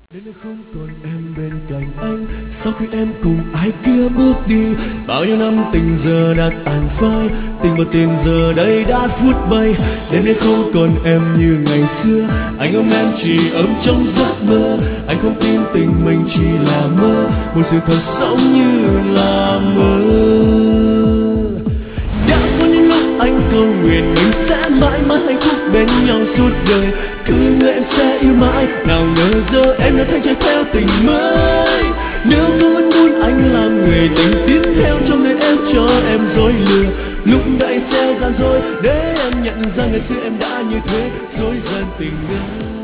Đến nơi không còn em bên cạnh anh, sau khi em cùng ai kia bước đi, bao nhiêu năm tình giờ đã tàn phai, tình và tiền giờ đây đã phút bay. Đến nơi không còn em như ngày xưa, anh ôm em chỉ ấm trong giấc mơ. Anh không tin tình mình chỉ là mơ, một sự thật sống như là mơ. Đã có những lúc anh cầu nguyện mình sẽ mãi mãi hạnh phúc bên nhau suốt đời, cứ ngỡ em sẽ yêu mãi, nào ngờ giờ em đã thay trái theo tình mới. Nếu có vẫn muốn anh làm người tình tiếp theo trong đời em, cho em dối lừa lúc đã sẽ gian dối, để em nhận ra ngày xưa em đã như thế, dối gian tình người.